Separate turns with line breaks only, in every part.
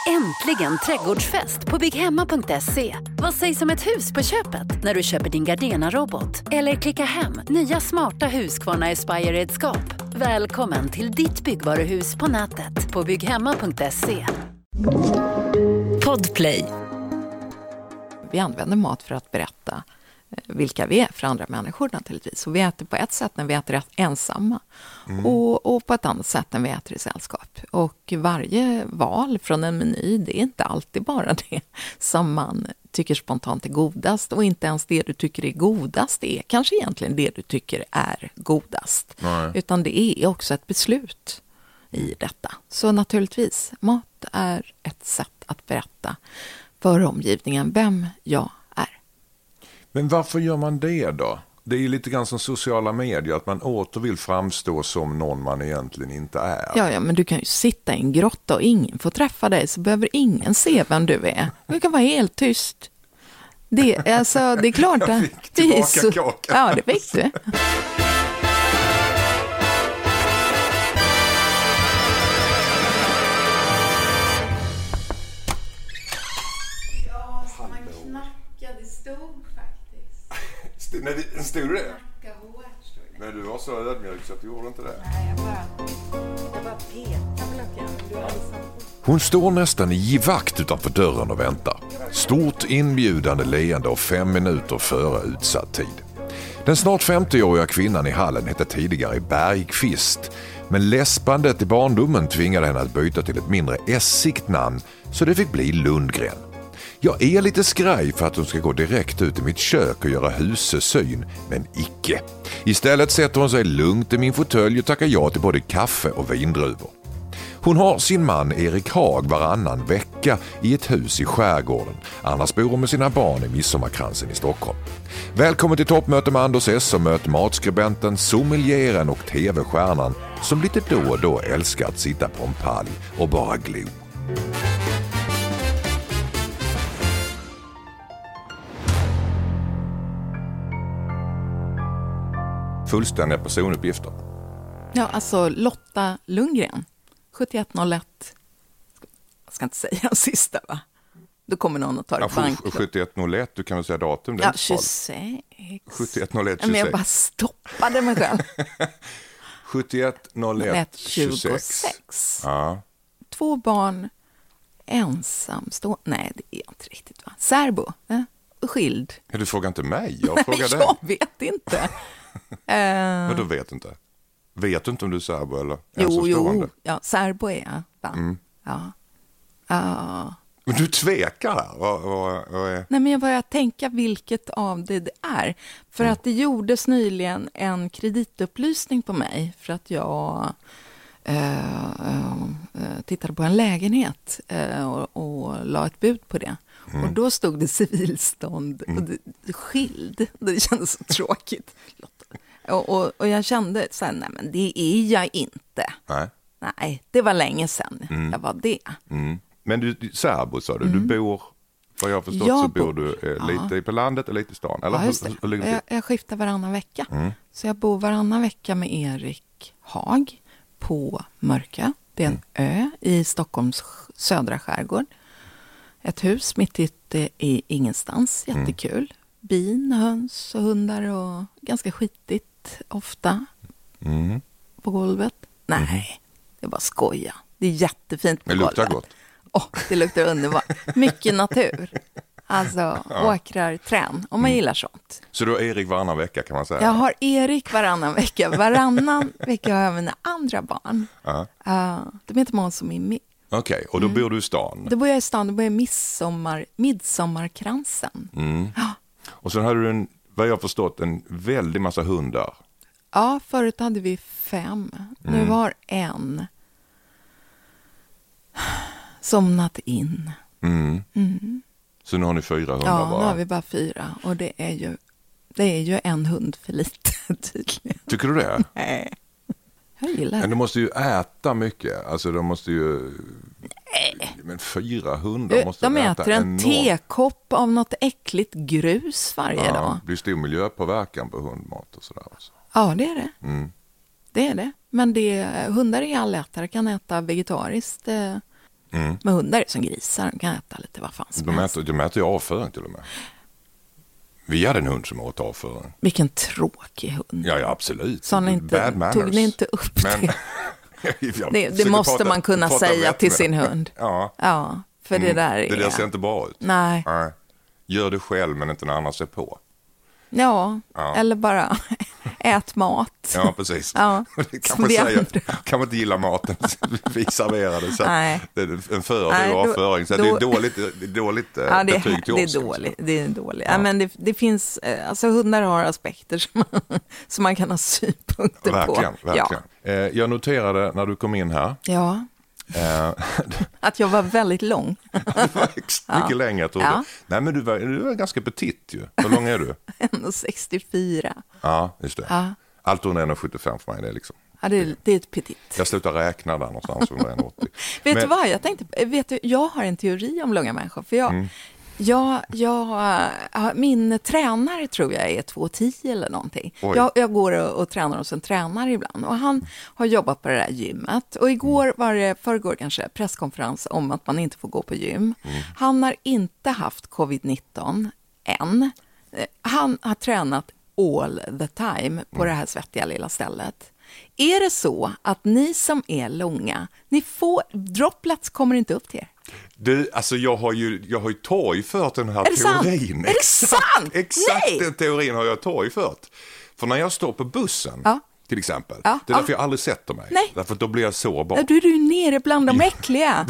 Äntligen trädgårdsfest på bygghemma.se. Vad sägs om ett hus på köpet när du köper din Gardena-robot? Eller klicka hem nya smarta Husqvarna Aspire-redskap. Välkommen till ditt byggvaruhus på nätet på bygghemma.se. Podplay.
Vi använder mat för att berätta vilka vi är för andra människor naturligtvis. Och vi äter på ett sätt när vi äter ensamma och på ett annat sätt när vi äter i sällskap. Och varje val från en meny, det är inte alltid bara det som man tycker spontant är godast. Och inte ens det du tycker är godast är kanske egentligen det du tycker är godast.
Nej.
Utan det är också ett beslut i detta. Så naturligtvis, mat är ett sätt att berätta för omgivningen vem jag är.
Men varför gör man det då? Det är ju lite grann som sociala medier, att man åter vill framstå som någon man egentligen inte är.
Ja, men du kan ju sitta i en grotta och ingen får träffa dig, så behöver ingen se vem du är. Du kan vara helt tyst. Det är klart att...
Jag fick tillbaka kakan.
Ja, det fick du.
Stod det? Men du var så ödmjuk så att du gjorde inte det.
Nej, jag bara petar på luckan.
Hon står nästan i vakt utanför dörren och väntar. Stort inbjudande leende och 5 minuter före utsatt tid. Den snart 50-åriga kvinnan i hallen hette tidigare Bergqvist. Men läspandet i barndomen tvingade henne att byta till ett mindre essigt namn, så det fick bli Lundgren. Jag är lite skraj för att hon ska gå direkt ut i mitt kök och göra husesyn, men icke. Istället sätter hon sig lugnt i min fåtölj och tackar ja till både kaffe och vindruvor. Hon har sin man Erik Haag varannan vecka i ett hus i skärgården. Annars bor hon med sina barn i Midsommarkransen i Stockholm. Välkommen till toppmöte med Anders S. och möt matskribenten, sommelieren och tv-stjärnan som lite då och då älskar att sitta på en palj och bara glo. Fullständiga personuppgifter.
Ja, alltså Lotta Lundgren. 7101. Jag ska inte säga den sista, va? Då kommer någon att ta det bank.
7101, du kan väl säga datum.
Ja, 26.
7101, 26.
Men jag bara stoppade mig själv.
7101, 26. Ja.
2 barn, ensamstående. Nej, det är inte riktigt, va? Särbo, skild.
Ja, du frågar inte mig, jag frågar dig.
Jag vet inte.
Men du vet inte? Vet du inte om du är särbo eller ensamstående?
Jo, ja, särbo är jag. Ja.
Men du tvekar här. Vad är...
Nej, men jag börjar tänka vilket av det är. För att det gjordes nyligen en kreditupplysning på mig för att jag tittade på en lägenhet och la ett bud på det. Och då stod det civilstånd och skild. Det kändes så tråkigt. Och jag kände så här, nej men det är jag inte. Nej, det var länge sedan jag var det.
Men du, särbo sa du, du bor, vad jag har förstått så bor du lite på landet och lite i stan. Eller?
Ja, just det. Jag skiftar varannan vecka. Så jag bor varannan vecka med Erik Haag på Mörkö. Det är en ö i Stockholms södra skärgård. Ett hus mitt ute i ingenstans, jättekul. Bin, höns och hundar och ganska skitigt ofta på golvet. Nej, det var skoja. Det är jättefint på golvet.
Det luktar gott.
Det luktar underbart. Mycket natur. Alltså åkrar, trän. Om man gillar sånt.
Så du har Erik varannan vecka kan man säga?
Jag har Erik varannan vecka. Varannan vecka har jag mina andra barn. De heter Måns och Mimmi.
Okej, och då bor du i stan?
Då bor jag i stan. Då bor jag i Midsommarkransen.
Och sen hade du, vad jag har förstått, en väldig massa hundar.
Ja, förut hade vi 5. Nu har en somnat in.
Så nu har ni 4 hundar bara?
Ja, nu har vi bara 4. Och det är ju en hund för lite tydligen.
Tycker du det?
Nej. Jag gillar det.
Men de måste ju äta mycket. Alltså de måste ju...
Nej.
Men 4 hundar måste
de
äta
äter en
enormt.
tekopp av något äckligt grus varje dag.
Det blir stor miljöpåverkan på hundmat och sådär. Alltså.
Ja, det är det. Det är det. Men hundar är allätare, kan äta vegetariskt. Men hundar är som grisar, de kan äta lite vad fan som helst.
De äter ju avföring till och med. Vi hade en hund som åt avföring.
Vilken tråkig hund.
Ja, absolut.
Så tog ni inte upp det? Det måste man kunna säga till sin hund. Ja, för det där är...
Det där ser inte bra ut.
Nej.
Gör det själv men inte när andra ser på.
Ja, eller bara ät mat.
Ja, precis.
Ja,
det kan man säga. Kan man inte gilla maten, vi serverar det. Så det är en avföring. Så det är dåligt betyg till oss.
Det är dåligt. Ja, men det finns, alltså hundar har aspekter som man kan ha synpunkter
verkligen,
på.
Verkligen. Ja. Jag noterade när du kom in här.
Ja. Att jag var väldigt lång.
Mycket längre, jag trodde. Ja. Nej, men du var ganska petit ju. Hur lång är du?
1,64.
Ja, just det. Ja. Allt under 1,75 för mig, det är liksom.
Ja, det är ett petit.
Jag slutar räkna där någonstans under 1,80.
Vet du vad, jag tänkte, jag har en teori om långa människor. För min tränare tror jag är 2,10 eller någonting. Jag går och tränar hos en tränare ibland. Och han har jobbat på det där gymmet. Och förrgår kanske presskonferens om att man inte får gå på gym. Han har inte haft covid-19 än. Han har tränat all the time på det här svettiga lilla stället. Är det så att ni som är långa, droplets kommer inte upp till er?
Du, alltså jag har ju torgfört den här teorin.
Är det sant?
Exakt den teorin har jag torgfört. För när jag står på bussen, till exempel, det är därför jag aldrig sätter mig. Nej. Därför då blir jag sårbar.
Då är du nere bland de äckliga.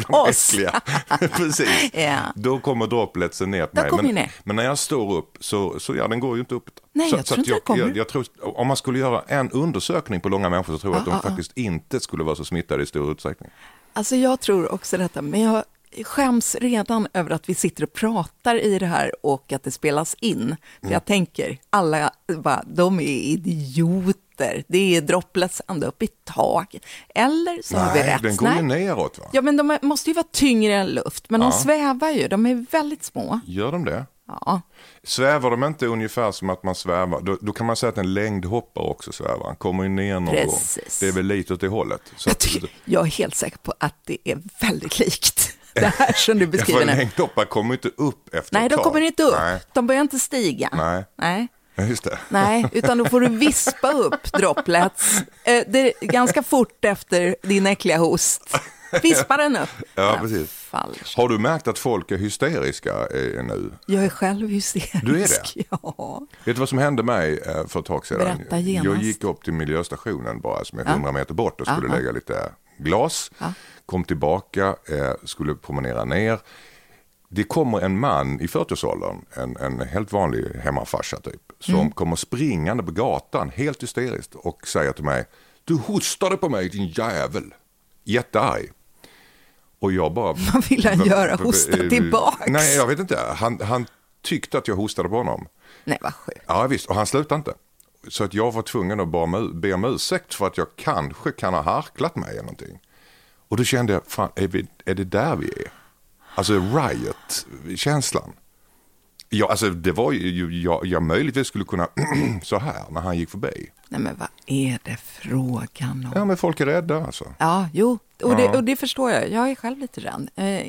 Precis. Då kommer dropletsen ner på mig. Men när jag står upp så den går ju inte upp.
Nej, jag tror inte det kommer.
Jag tror, om man skulle göra en undersökning på långa människor så tror jag att de faktiskt inte skulle vara så smittade i stor utsträckning.
Alltså jag tror också detta, men jag skäms redan över att vi sitter och pratar i det här och att det spelas in. För jag tänker, alla de är idioter. Det är droplets ända upp i tak. Eller så har vi rätt.
Den går ju neråt, va?
Ja, men de måste ju vara tyngre än luft. Men de svävar ju, de är väldigt små.
Gör de det?
Ja.
Svävar de inte ungefär som att man svävar? Då kan man säga att en längdhoppare också svävar. Han kommer ju ner någon gång. Det är väl lite åt det hållet. Så
jag är helt säker på att det är väldigt likt. Det här som du beskriver.
En längdhoppare kommer inte upp efter ett tag.
Nej, de kommer inte upp. Nej. De börjar inte stiga. Nej.
Just det.
Nej, utan då får du vispa upp droplets. Det är ganska fort efter din äckliga host. Vispa den upp.
Ja, precis. Falsk. Har du märkt att folk är hysteriska nu?
Jag är själv hysterisk.
Du är det?
Ja.
Vet du vad som hände mig för ett tag sedan?
Berätta genast.
Jag gick upp till miljöstationen bara som är 100 meter bort och skulle lägga lite glas. Kom tillbaka, skulle promenera ner. Det kommer en man i 40-årsåldern, en helt vanlig hemmafarsa typ, som kommer springande på gatan helt hysteriskt och säger till mig: du hostade på mig, din jävel. Jättearg. Och jag bara...
Vad vill han göra? Hosta tillbaks?
Nej, jag vet inte. Han tyckte att jag hostade på honom.
Nej, vad sjukt.
Ja, visst. Och han slutade inte. Så att jag var tvungen att bara be om ursäkt för att jag kanske kan ha harklat mig eller någonting. Och då kände jag, fan, är det där vi är? Alltså riot-känslan. Ja, alltså det var ju, jag möjligtvis skulle kunna så här när han gick förbi.
Nej, men vad är det frågan om?
Ja, men folk är rädda alltså.
Ja, jo. Och det förstår jag. Jag är själv lite rädd.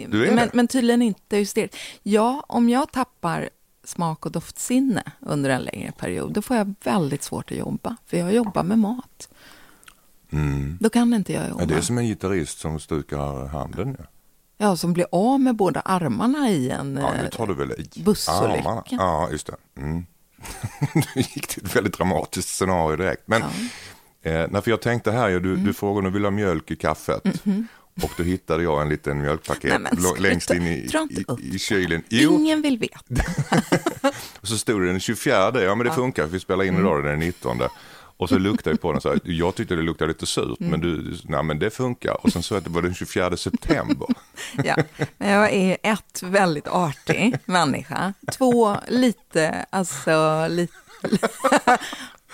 Men tydligen inte hysteriskt. Ja, om jag tappar smak- och doftsinne under en längre period, då får jag väldigt svårt att jobba. För jag jobbar med mat. Då kan inte jag jobba.
Ja, det är som en gitarrist som stukar handen.
Ja, som blir av med båda armarna i en
det tar du väl i.
Bussolycka.
Ja, just det. Nu gick det ett väldigt dramatiskt scenario direkt. Men för jag tänkte här, du frågade om du vill ha mjölk i kaffet. Och då hittade jag en liten mjölkpaket längst in i kylen.
Ingen vill veta.
Och så stod det den 24. Ja, men det funkar. Vi spelar in idag den 19. Och så luktade jag på den så här. Jag tyckte det luktade lite surt, men det funkar. Och sen så att det var den 24 september.
Ja, men jag är ett väldigt artig människa. 2 lite,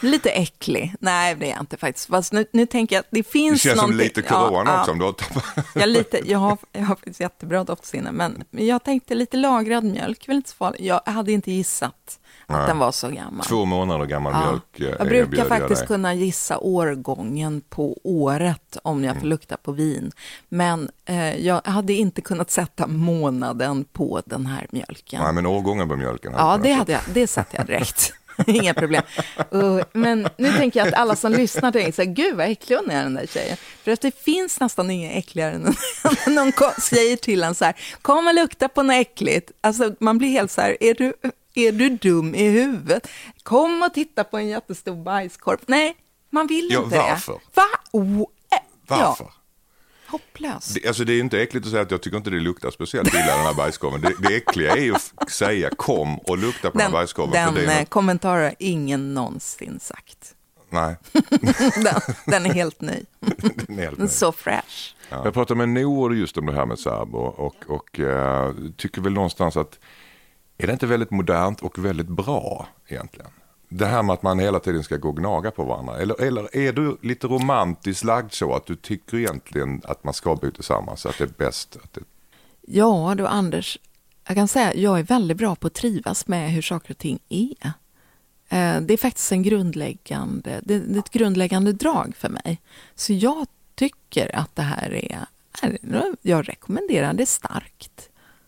Lite äcklig. Nej, det är jag inte faktiskt. Fast nu tänker jag att det finns
Det känns
någonting.
som lite corona också. Om du har
jag har faktiskt jättebra doftsinne. Men jag tänkte lite lagrad mjölk. Väl inte så farligt. Jag hade inte gissat att den var så gammal.
2 månader gammal mjölk.
Jag brukar faktiskt kunna gissa årgången på året om jag får lukta på vin. Men jag hade inte kunnat sätta månaden på den här mjölken.
Nej, men årgången på mjölken.
Ja, det satte jag direkt. Inga problem. Men nu tänker jag att alla som lyssnar tänker så här, gud vad äcklig hon är den där tjejen. För att det finns nästan inga äckligare än någon säger till en så här, kom och lukta på något äckligt. Alltså man blir helt så här, är du dum i huvudet? Kom och titta på en jättestor bajskorv. Nej, man vill inte
varför?
det.
Varför?
Hopplöst.
Det är inte äckligt att säga att jag tycker inte det luktar speciellt illa den här bajskorven. Det äckliga är ju att säga kom och lukta på den här bajskorven.
Den kommentaren har ingen någonsin sagt.
Nej.
den är helt ny.
Den är helt ny.
Så fresh.
Ja. Jag pratade med Noor just om det här med Sabo och tycker väl någonstans att är det inte väldigt modernt och väldigt bra egentligen? Det här med att man hela tiden ska gå och gnaga på varandra. Eller är du lite romantiskt lagd så att du tycker egentligen att man ska bo tillsammans så att det är bäst?
Ja, då Anders, jag kan säga att jag är väldigt bra på att trivas med hur saker och ting är. Det är faktiskt det är ett grundläggande drag för mig. Så jag tycker att det här jag rekommenderar det starkt.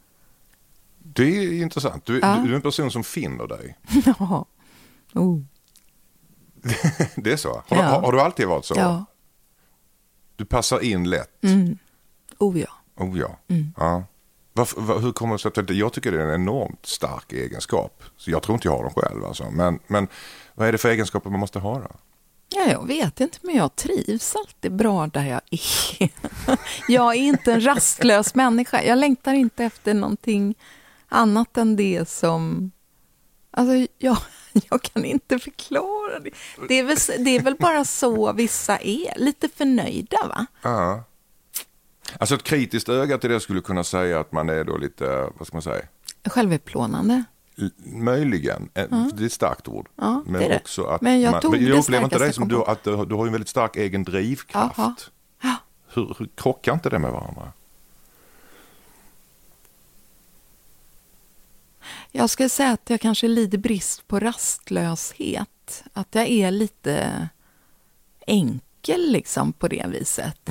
Det är intressant. Du är en person som finner dig.
Ja. Oh.
Det är så? Har du alltid varit så?
Ja.
Du passar in lätt?
Ja.
Ja. Hur kommer det sig att jag tycker det är en enormt stark egenskap. Så jag tror inte jag har dem själv. Alltså. Men vad är det för egenskaper man måste ha då?
Ja, jag vet inte, men jag trivs alltid bra där jag är. Jag är inte en rastlös människa. Jag längtar inte efter någonting annat än det som... Alltså, jag kan inte förklara det. Det är väl bara så vissa är. Lite förnöjda, va?
Ja. Alltså ett kritiskt öga till det skulle kunna säga att man är då lite, vad ska man säga?
Självutplånande.
Möjligen. Det är ett starkt ord.
Ja,
men
det är det.
Också att
men jag
upplever inte dig som att du har en väldigt stark egen drivkraft.
Aha. Ja.
Hur krockar inte det med varandra?
Jag skulle säga att jag kanske lider brist på rastlöshet. Att jag är lite enkel liksom på det viset.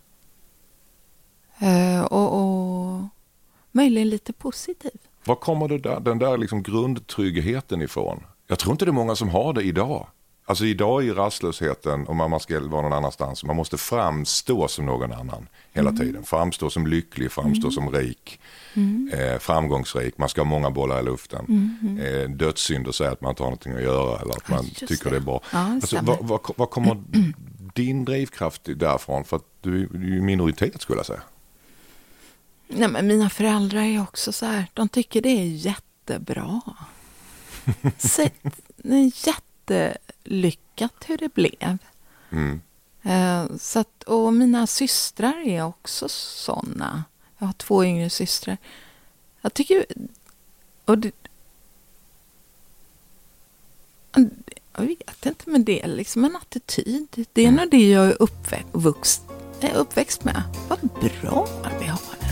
Och möjligen lite positiv.
Var kommer den där liksom grundtryggheten ifrån? Jag tror inte det är många som har det idag. Alltså idag är rastlösheten om man ska vara någon annanstans. Man måste framstå som någon annan hela tiden. Framstå som lycklig, framstå som rik, framgångsrik. Man ska ha många bollar i luften. Dödssynder säger att man inte har någonting att göra eller att man tycker det är bra.
Ja,
alltså, var kommer din drivkraft därifrån? För att du är ju minoritet skulle jag säga.
Nej, men mina föräldrar är också så här. De tycker det är jättebra. Det är jättelyckat hur det blev. Så att, och mina systrar är också såna. Jag har 2 yngre systrar. Jag tycker... Jag vet inte, men det är liksom en attityd. Det är nog det jag är uppväxt med. Vad bra vi har det.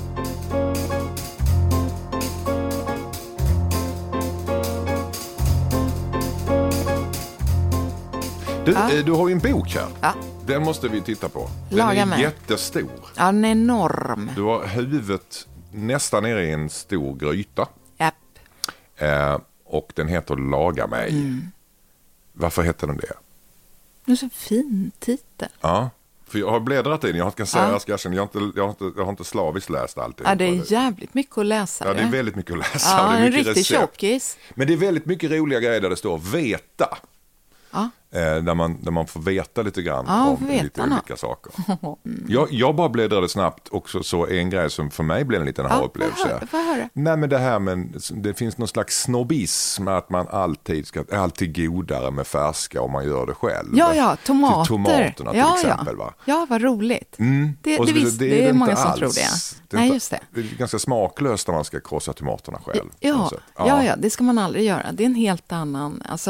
Du har ju en bok här.
Ja.
Den måste vi titta på. Den
Laga
är
mig.
jättestor.
Ja, den är enorm.
Du har huvudet nästan nere i en stor gryta.
Japp.
Och den heter Laga mig. Varför heter den det?
Det är så fin titel.
Ja, för jag har bläddrat in. Jag har inte slaviskt läst allt.
Ja, det är jävligt mycket att läsa.
Ja, det är väldigt mycket att läsa.
Ja,
det är
en
mycket
riktig tjockis. Men
det är väldigt mycket roliga grejer där det står veta.
Ja.
Där man får veta lite grann om lite olika saker. Jag bara bläddrade snabbt och så en grej som för mig blev en liten aha-upplevelse. Nej, men det här med, det finns någon slags snobbism att man alltid godare med färska om man gör det själv.
Ja, tomater.
Till tomaterna till exempel, va?
Ja, vad roligt. Det är många som tror det. Nej, just det.
Det är ganska smaklöst när man ska krossa tomaterna själv.
Ja, det ska man aldrig göra. Det är en helt annan, alltså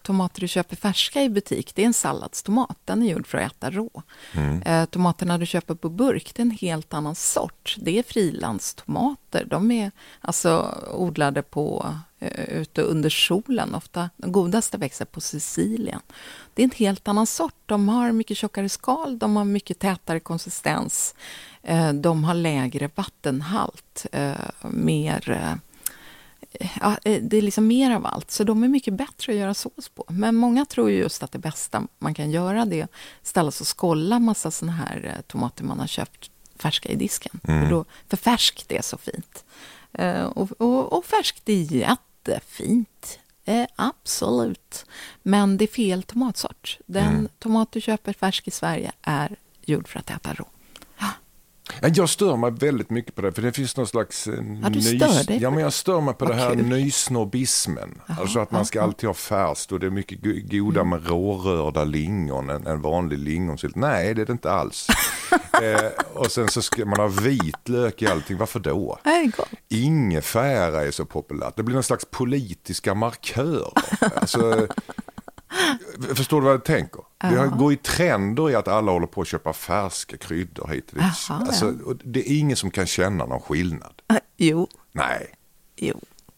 tomater du köper färska i butik, det är en salladstomat. Den är gjord för att äta rå. Tomaterna du köper på burk, det är en helt annan sort. Det är frilandstomater. De är alltså odlade ute under solen. Ofta de godaste växer på Sicilien. Det är en helt annan sort. De har mycket tjockare skal, de har mycket tätare konsistens. De har lägre vattenhalt, mer... Ja, det är liksom mer av allt, så de är mycket bättre att göra sås på. Men många tror ju just att det bästa man kan göra det är att ställa sig och skålla massa såna här tomater man har köpt färska i disken. För färskt är så fint. Och färskt är jättefint. Absolut. Men det är fel tomatsort. Den tomat du köper färsk i Sverige är gjord för att äta rå.
Jag stör mig väldigt mycket på det, för det finns någon slags jag stör mig på det här nysnobbismen. Alltså att man ska alltid ha färskt och det är mycket goda med rårörda lingon, en vanlig lingonsylt. Nej, det är det inte alls. Och sen så ska man ha vitlök i allting. Varför då? Ingefära är så populärt. Det blir någon slags politiska markörer. Alltså... Förstår du vad jag tänker? Det går i trender i att alla håller på att köpa färska kryddor hit och dit. Alltså, det är ingen som kan känna någon skillnad.
Jo.
Nej.
Jo.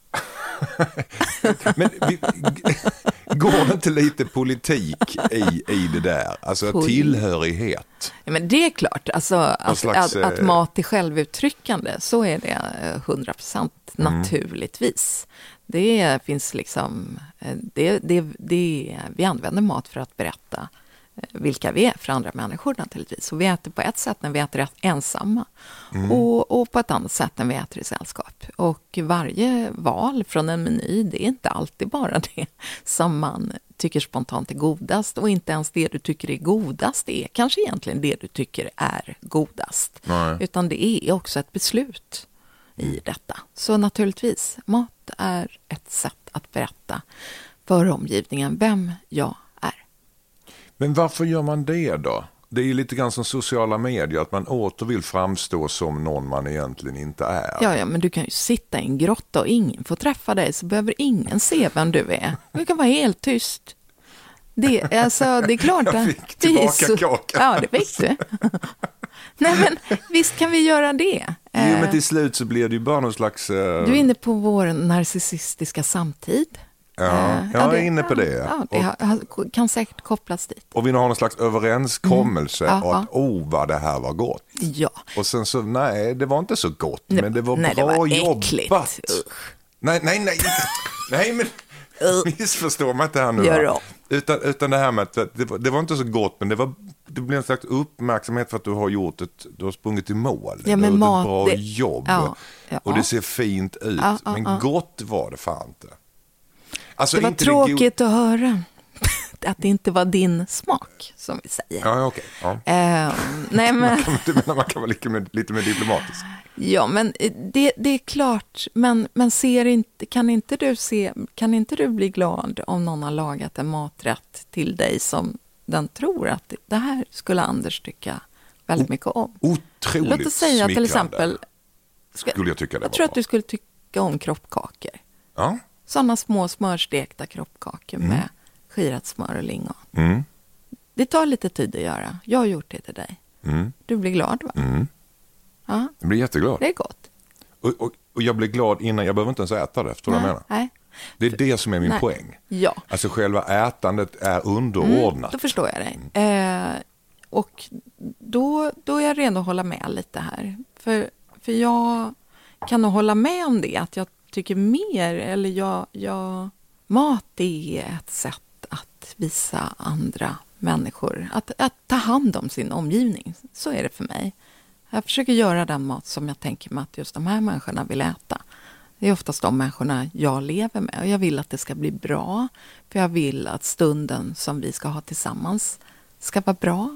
Men går det inte lite politik i det där? Alltså tillhörighet.
Ja, men det är klart. Alltså, att mat är självuttryckande, så är det 100% naturligtvis. Det finns liksom... vi använder mat för att berätta vilka vi är för andra människor naturligtvis. Och vi äter på ett sätt när vi äter ensamma. Och på ett annat sätt när vi äter i sällskap. Och varje val från en meny, det är inte alltid bara det som man tycker spontant är godast. Och inte ens det du tycker är godast är kanske egentligen det du tycker är godast.
Nej.
Utan det är också ett beslut i detta. Så naturligtvis, mat är ett sätt att berätta för omgivningen vem jag är.
Men varför gör man det då? Det är ju lite grann som sociala medier, att man åter vill framstå som någon man egentligen inte är.
Ja, men du kan ju sitta i en grotta och ingen får träffa dig, så behöver ingen se vem du är. Du kan vara helt tyst. Det är klart.
Jag fick tillbaka kakan.
Ja, det fick du. Nej, men visst kan vi göra det.
Jo, men till slut så blir det ju bara någon slags... Du
är inne på vår narcissistiska samtid.
Ja, jag är inne på det.
Ja, det kan säkert kopplas dit.
Och vi har någon slags överenskommelse att vad det här var gott.
Ja.
Och sen så, nej, det var inte så gott, men det var bra
det var
jobbat. Nej, men missförstår man inte här nu. Utan det här med att det var inte så gott, men det blev en slags uppmärksamhet för att du har sprungit i mål.
Ja, men
du har ett bra jobb.
Ja.
Och det ser fint ut. Men gott var det fan inte. Alltså,
det var
inte
tråkigt att höra att det inte var din smak, som vi säger.
Ja, okej. Ja.
Nej, men...
man kan vara lite mer diplomatisk.
Ja, men det är klart. Men kan inte du bli glad om någon har lagat en maträtt till dig som den tror att det här skulle Anders tycka väldigt mycket om?
Otroligt
låt oss säga till exempel,
skulle jag tycka det var.
Jag tror att du skulle tycka om kroppkakor.
Ja.
Sådana små smörstekta kroppkakor med skirat smör och lingon. Det tar lite tid att göra. Jag har gjort det till dig. Du blir glad, va? Ja.
Jag blir jätteglad.
Det är gott.
Och jag blir glad innan, jag behöver inte ens äta det, förstår du vad jag menar?
Nej.
Det är det som är min poäng.
Ja.
Alltså själva ätandet är underordnat.
Då förstår jag dig. Och då är jag redo att hålla med lite här. För jag kan nog hålla med om det, att jag tycker mer, eller mat är ett sätt att visa andra människor, att ta hand om sin omgivning. Så är det för mig. Jag försöker göra den mat som jag tänker mig att just de här människorna vill äta. Det är oftast de människorna jag lever med. Och jag vill att det ska bli bra. För jag vill att stunden som vi ska ha tillsammans ska vara bra.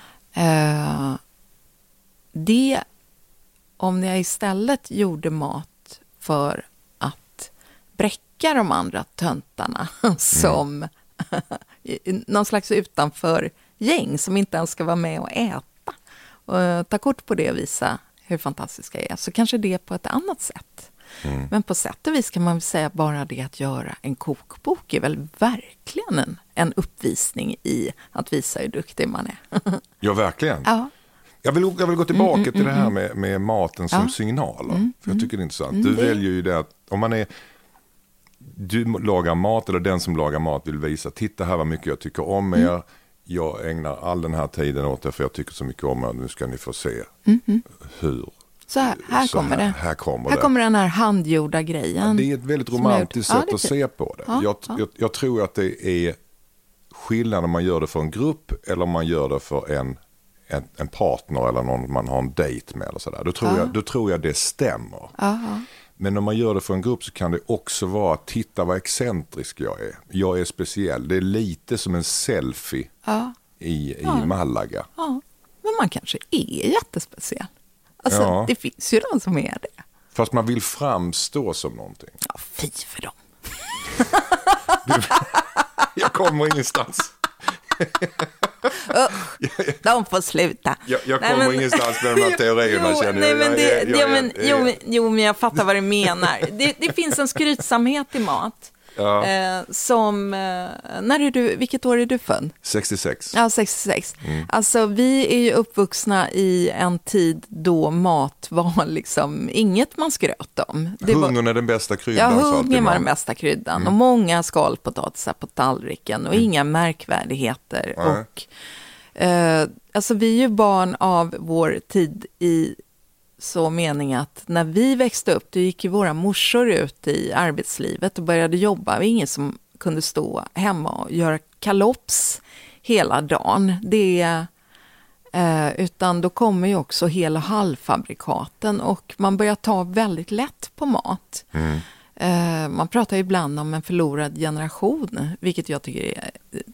Om jag istället gjorde mat för att bräcka de andra töntarna som någon slags utanför gäng som inte ens ska vara med och äta. Och ta kort på det och visa hur fantastiska jag är. Så kanske det på ett annat sätt Men på sätt och vis kan man väl säga bara det att göra en kokbok är väl verkligen en uppvisning i att visa hur duktig man är.
Ja, verkligen.
Ja.
Jag vill gå tillbaka till det här med maten som signaler. För jag tycker det är intressant. Du väljer ju det att om du lagar mat eller den som lagar mat vill visa, titta här vad mycket jag tycker om er. Jag ägnar all den här tiden åt det för jag tycker så mycket om er. Nu ska ni få se hur.
Så här kommer det.
Här
kommer den här handgjorda grejen.
Det är ett väldigt romantiskt sätt att se på det.
Ja,
jag tror att det är skillnad om man gör det för en grupp eller om man gör det för en partner eller någon man har en dejt med eller sådär. Då tror jag det stämmer. Men om man gör det för en grupp så kan det också vara att titta vad excentrisk jag är. Jag är speciell. Det är lite som en selfie i Malaga.
Ja, men man kanske är jättespeciell. Alltså, det finns ju de som är det.
Fast man vill framstå som någonting.
Ja, fy för dem.
Jag kommer ingenstans.
De får sluta.
Jag kommer ingenstans med de här teorierna.
Men jag fattar vad du menar. Det finns en skrytsamhet i mat. Som vilket år är du född?
66.
Ja, 66. Alltså vi är ju uppvuxna i en tid då mat var liksom inget man skröt om.
Hungern är den bästa kryddan.
Ja, hungern var den bästa kryddan. Och många skalpotatisar på tallriken och inga märkvärdigheter. Och alltså vi är ju barn av vår tid i så mening att när vi växte upp, då gick ju våra morsor ut i arbetslivet och började jobba. Det var ingen som kunde stå hemma och göra kalops hela dagen. Utan då kommer ju också hela halvfabrikaten och man börjar ta väldigt lätt på mat. Man pratar ibland om en förlorad generation, vilket jag tycker är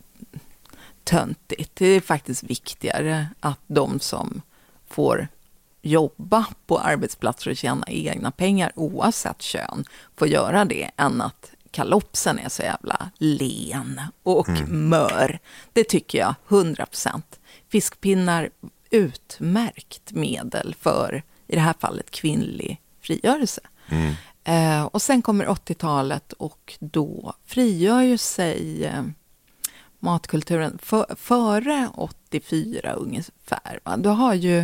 töntigt. Det är faktiskt viktigare att de som får jobba på arbetsplatser och tjäna egna pengar oavsett kön får göra det än att kalopsen är så jävla len och mör. Det tycker jag 100%. Fiskpinnar utmärkt medel för i det här fallet kvinnlig frigörelse. Och sen kommer 80-talet och då frigör ju sig matkulturen före 84 ungefär. Va? Då har ju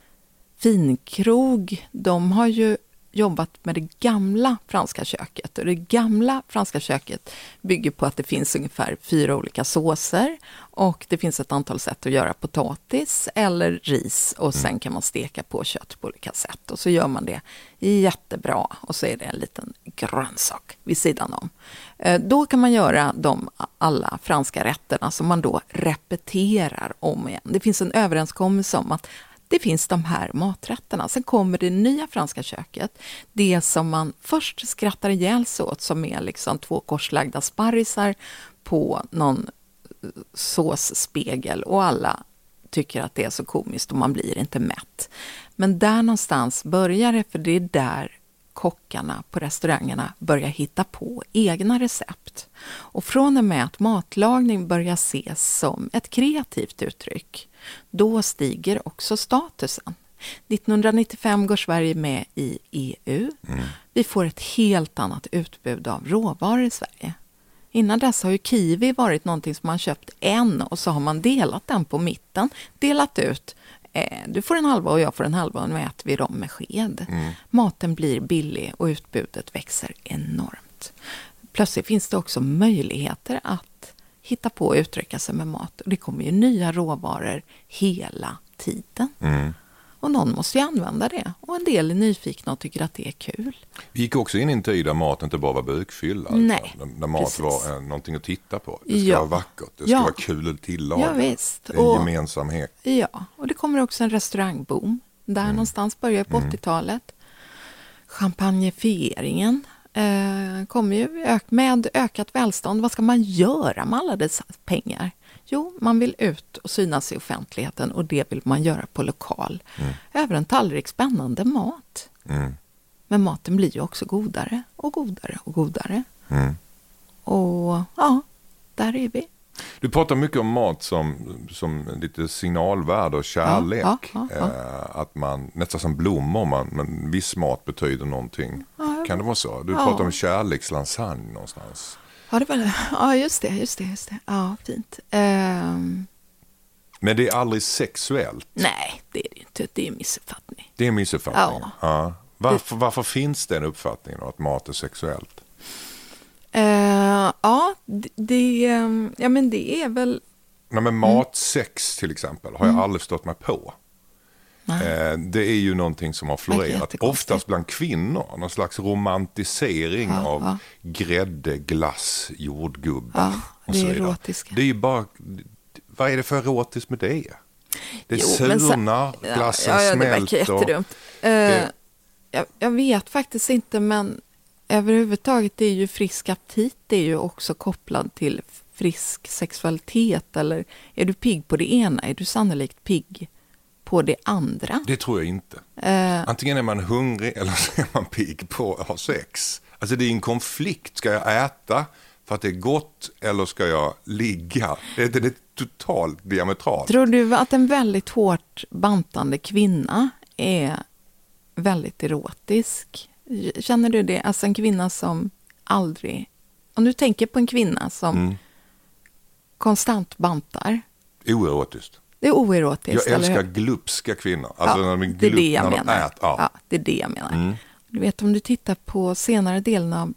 finkrog, de har ju jobbat med det gamla franska köket. Och det gamla franska köket bygger på att det finns ungefär 4 olika såser. Och det finns ett antal sätt att göra potatis eller ris. Och sen kan man steka på kött på olika sätt. Och så gör man det jättebra. Och så är det en liten grönsak vid sidan om. Då kan man göra alla franska rätterna som man då repeterar om igen. Det finns en överenskommelse om att det finns de här maträtterna. Sen kommer det nya franska köket. Det som man först skrattar ihjäl sig åt, som är liksom 2 korslagda sparrisar på någon såsspegel. Och alla tycker att det är så komiskt och man blir inte mätt. Men där någonstans börjar det, för det är där kockarna på restaurangerna börjar hitta på egna recept. Och från och med att matlagning börjar ses som ett kreativt uttryck, då stiger också statusen. 1995 går Sverige med i EU. Vi får ett helt annat utbud av råvaror i Sverige. Innan dess har ju kiwi varit någonting som man köpt en och så har man delat den på mitten. Delat ut. Du får en halva och jag får en halva och nu äter vi dem med sked. Maten blir billig och utbudet växer enormt. Plötsligt finns det också möjligheter att hitta på och uttrycka sig med mat. Och det kommer ju nya råvaror hela tiden. Och någon måste ju använda det. Och en del är nyfikna och tycker att det är kul.
Vi gick också in i en tid där mat inte bara var bukfylla.
Nej,
där mat var någonting att titta på. Det ska vara vackert. Det ska vara kul att tillaga.
Ja, visst.
Det är en gemensamhet.
Ja, och det kommer också en restaurangboom. Där någonstans börjar på 80-talet. Champagnefieringen kommer ju med ökat välstånd. Vad ska man göra med alla dessa pengar? Jo, man vill ut och synas i offentligheten och det vill man göra på lokal. Över en tallrik spännande mat. Men maten blir ju också godare och godare och godare. Och ja, där är vi.
Du pratar mycket om mat som lite signalvärde och kärlek. Att man, nästan som blommor, viss mat betyder någonting.
Ja,
Kan det vara så? Du pratar om kärlekslasagne någonstans.
Ja, det var det. Ja, just det. Ja, fint.
Men det är aldrig sexuellt?
Nej, det är det inte. Det är missuppfattning.
Det är missuppfattning? Ja. Varför finns det en uppfattning att mat är sexuellt?
Det är väl...
Nej, men matsex till exempel har jag aldrig stått mig på. Det är ju någonting som har florerat. Oftast bland kvinnor. Någon slags romantisering av grädde, glass, jordgubbar och så vidare. Erotiska. Det är ju bara... Vad är det för erotiskt med det? Det surnar, glassen smälter.
Det verkar jättedumt. Jag vet faktiskt inte, men överhuvudtaget är ju frisk aptit, det är ju också kopplad till frisk sexualitet. Eller är du pigg på det ena, är du sannolikt pigg på det andra?
Det tror jag inte. Antingen är man hungrig eller så är man pigg på att ha sex. Alltså det är en konflikt. Ska jag äta för att det är gott eller ska jag ligga? Det är totalt diametralt.
Tror du att en väldigt hårt bantande kvinna är väldigt erotisk? Känner du det? Alltså en kvinna som aldrig... Om du tänker på en kvinna som konstant bantar.
Oerotiskt.
Det är oerotiskt.
Jag älskar glupska kvinnor. Alltså när de är
det är det jag menar.
Ja,
det är det jag menar. Du vet, om du tittar på senare delen av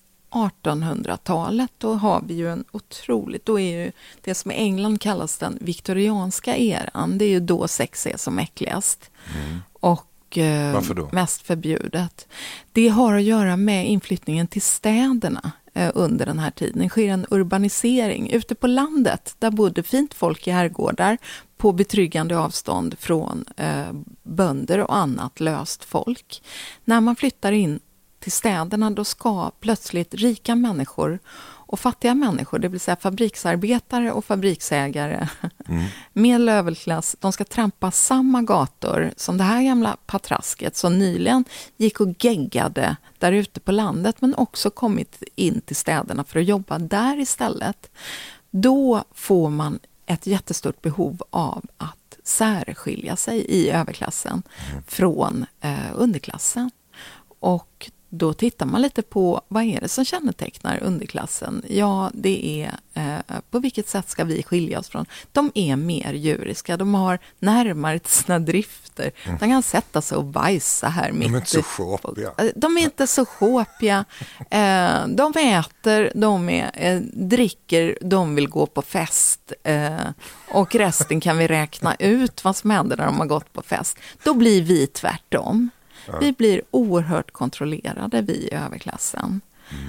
1800-talet, då har vi ju en otroligt... Då är ju det som i England kallas den viktorianska eran. Det är ju då sex är som äckligast. Och
varför då?
Mest förbjudet. Det har att göra med inflyttningen till städerna under den här tiden. Det sker en urbanisering. Ute på landet, där bodde fint folk i herrgårdar på betryggande avstånd från bönder och annat löst folk. När man flyttar in till städerna, då ska plötsligt rika människor och fattiga människor, det vill säga fabriksarbetare och fabriksägare, medelöverklass, de ska trampa samma gator som det här gamla patrasket som nyligen gick och geggade där ute på landet, men också kommit in till städerna för att jobba där istället. Då får man ett jättestort behov av att särskilja sig i överklassen från underklassen. Och då tittar man lite på vad är det som kännetecknar underklassen. Ja, det är på vilket sätt ska vi skilja oss från. De är mer djuriska, de har närmare till sina drifter. De kan sätta sig och bajsa här mitt.
De är inte så sjåpiga.
De är inte så sjåpiga. De äter, de dricker, de vill gå på fest. Och resten kan vi räkna ut vad som händer när de har gått på fest. Då blir vi tvärtom. Vi blir oerhört kontrollerade, vi i överklassen.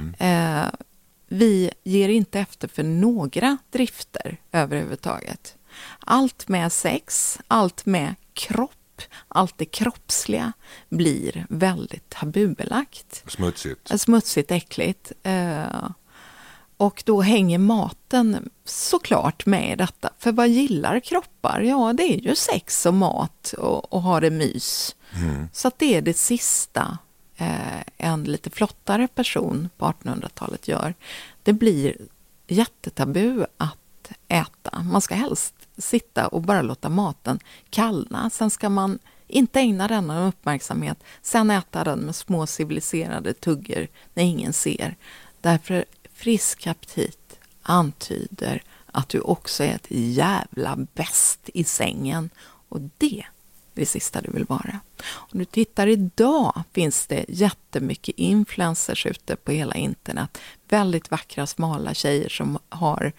Vi ger inte efter för några drifter överhuvudtaget. Allt med sex, allt med kropp, allt det kroppsliga blir väldigt tabubelagt. Smutsigt, äckligt. Och då hänger maten såklart med detta. För vad gillar kroppar? Ja, det är ju sex och mat och ha det mys. Så att det är det sista en lite flottare person på 1800-talet gör. Det blir jättetabu att äta. Man ska helst sitta och bara låta maten kallna. Sen ska man inte ägna den någon uppmärksamhet. Sen äta den med små civiliserade tugger när ingen ser. Därför frisk aptit antyder att du också är ett jävla bäst i sängen. Och det är det sista du vill vara. Om du tittar idag finns det jättemycket influencers ute på hela internet. Väldigt vackra, smala tjejer som har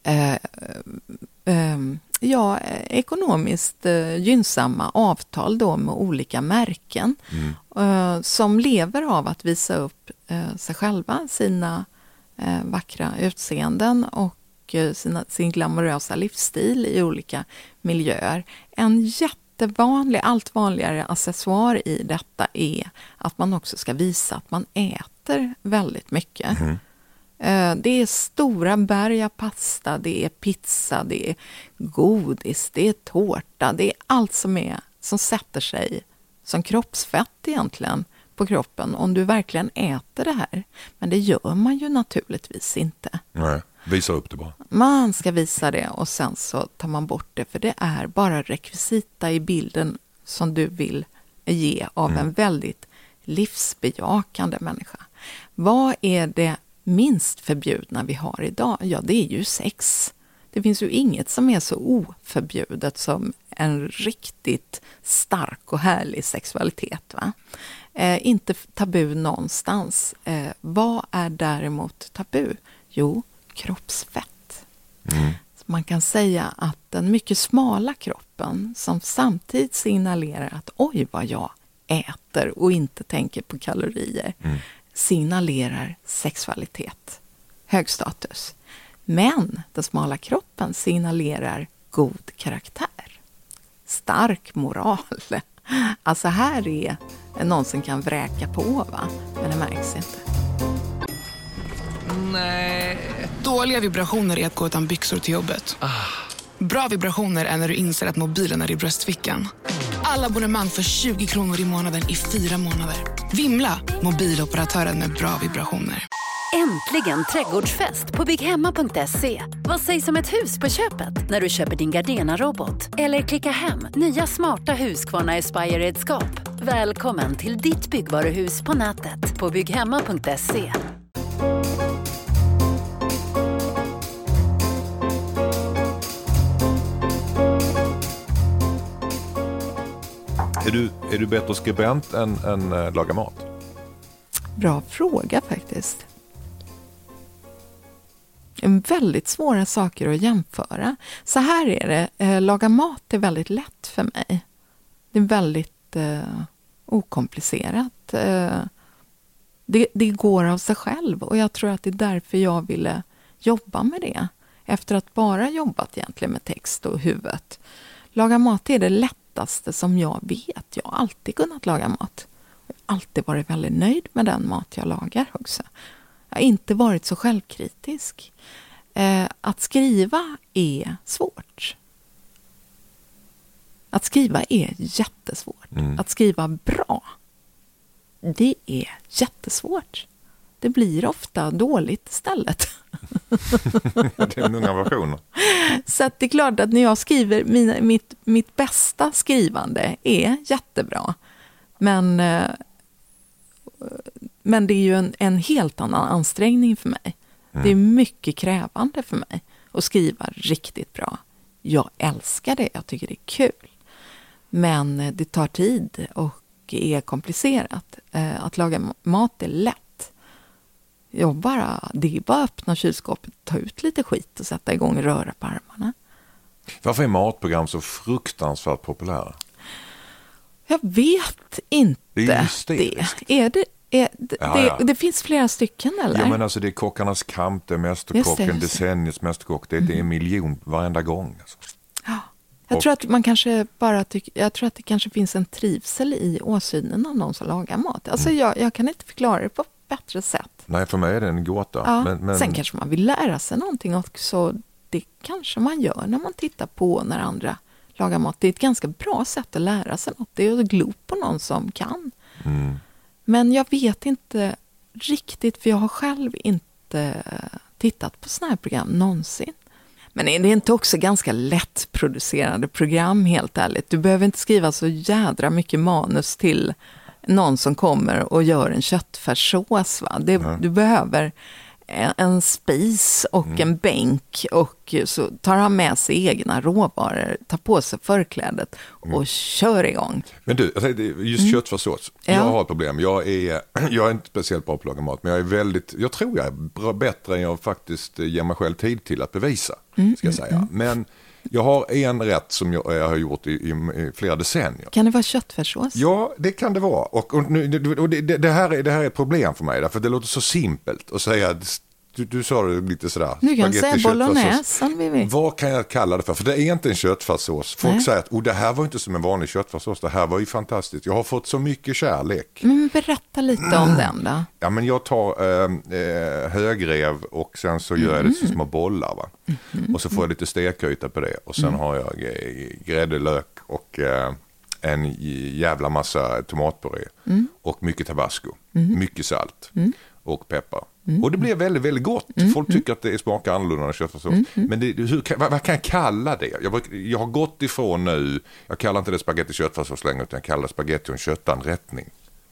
ekonomiskt gynnsamma avtal då med olika märken. Som lever av att visa upp sig själva, sina vackra utseenden och sin glamorösa livsstil i olika miljöer. En jättevanlig, allt vanligare accessoar i detta är att man också ska visa att man äter väldigt mycket. Det är stora berg av pasta, det är pizza, det är godis, det är tårta, det är allt som sätter sig som kroppsfett egentligen på kroppen om du verkligen äter det här. Men det gör man ju naturligtvis inte.
Nej, visa upp det bara.
Man ska visa det och sen så tar man bort det, för det är bara rekvisita i bilden som du vill ge av en väldigt livsbejakande människa. Vad är det minst förbjudna vi har idag? Ja, det är ju sex. Det finns ju inget som är så oförbjudet som en riktigt stark och härlig sexualitet, va? Inte tabu någonstans. Vad är däremot tabu? Jo, kroppsfett. Så man kan säga att den mycket smala kroppen som samtidigt signalerar att oj vad jag äter och inte tänker på kalorier, signalerar sexualitet, hög status. Men den smala kroppen signalerar god karaktär, stark moral. Alltså här är någon som kan vräka på, va? Men det märks inte.
Nej. Dåliga vibrationer är att gå utan byxor till jobbet. Bra vibrationer är när du inser att mobilen är i bröstfickan. Alla abonnemang för 20 kronor i månaden i 4 månader. Vimla, mobiloperatören med bra vibrationer.
Äntligen trädgårdsfest på bygghemma.se. Vad sägs om ett hus på köpet när du köper din Gardena-robot? Eller klicka hem nya smarta Husqvarna Aspire-redskap. Välkommen till ditt byggvaruhus på nätet på bygghemma.se.
Är du bättre skribent än laga mat?
Bra fråga faktiskt. En väldigt svåra saker att jämföra. Så här är det, laga mat är väldigt lätt för mig. Det är väldigt okomplicerat. Det går av sig själv och jag tror att det är därför jag ville jobba med det. Efter att bara jobbat egentligen med text och huvudet. Laga mat är det lättaste som jag vet. Jag har alltid kunnat laga mat. Jag har alltid varit väldigt nöjd med den mat jag lagar också. Jag har inte varit så självkritisk. Att skriva är svårt. Att skriva är jättesvårt. Att skriva bra, det är jättesvårt. Det blir ofta dåligt istället.
Det är många versioner. Så
att det är klart att när jag skriver, mitt bästa skrivande är jättebra. Men det är ju en helt annan ansträngning för mig. Det är mycket krävande för mig att skriva riktigt bra. Jag älskar det, jag tycker det är kul. Men det tar tid och är komplicerat. Att laga mat är lätt. Det är bara att öppna kylskåpet, ta ut lite skit och sätta igång och röra på armarna.
Varför är matprogram så fruktansvärt populära?
Jag vet inte
det.
Är det det finns flera stycken, eller?
Ja, men alltså det är Kockarnas kamp, det är Mästerkocken, decenniets Mästerkock. Det är en miljon varenda gång. Alltså.
Ja. Jag tror att man kanske jag tror att det kanske finns en trivsel i åsynen av någon som lagar mat. Alltså jag kan inte förklara det på ett bättre sätt.
Nej, för mig är det en gåta.
Ja, men sen kanske man vill lära sig någonting också. Det kanske man gör när man tittar på när andra lagar mat. Det är ett ganska bra sätt att lära sig något. Det är att glo på någon som kan. Men jag vet inte riktigt, för jag har själv inte tittat på såna här program någonsin. Men är det inte också ganska lättproducerade program, helt ärligt? Du behöver inte skriva så jädra mycket manus till någon som kommer och gör en köttfärssås, va? Du behöver en spis och en bänk, och så tar han med sig egna råvaror, tar på sig förklädet och kör igång.
Men du, just köttfärssås. Jag har ett problem. Jag är inte speciellt bra på att laga mat, men jag tror jag är bättre än jag faktiskt ger mig själv tid till att bevisa, ska jag säga. Men jag har en rätt som jag har gjort i flera decennier.
Kan det vara köttfärssås?
Ja, det kan det vara. Och det här är ett problem för mig, därför att det låter så simpelt att säga. Du sa det lite sådär.
Du kan säga bolognese om vi vill.
Vad kan jag kalla det för? För det är inte en köttfärssås. Folk säger att det här var inte som en vanlig köttfärssås. Det här var ju fantastiskt. Jag har fått så mycket kärlek.
Men berätta lite om den då.
Ja, men jag tar högrev och sen så gör jag det som små bollar, va? Och så får jag lite stekyta på det. Och sen har jag gräddelök och en jävla massa tomatpuré. Och mycket tabasco. Mycket salt. Och peppar. Och det blev väldigt, väldigt gott. Folk tycker att det smakar annorlunda än köttfärssås. Men vad kan jag kalla det? Jag har gått ifrån nu. Jag kallar inte det spaghetti köttfärssås längre, utan jag kallar det spaghetti och en köttanrättning.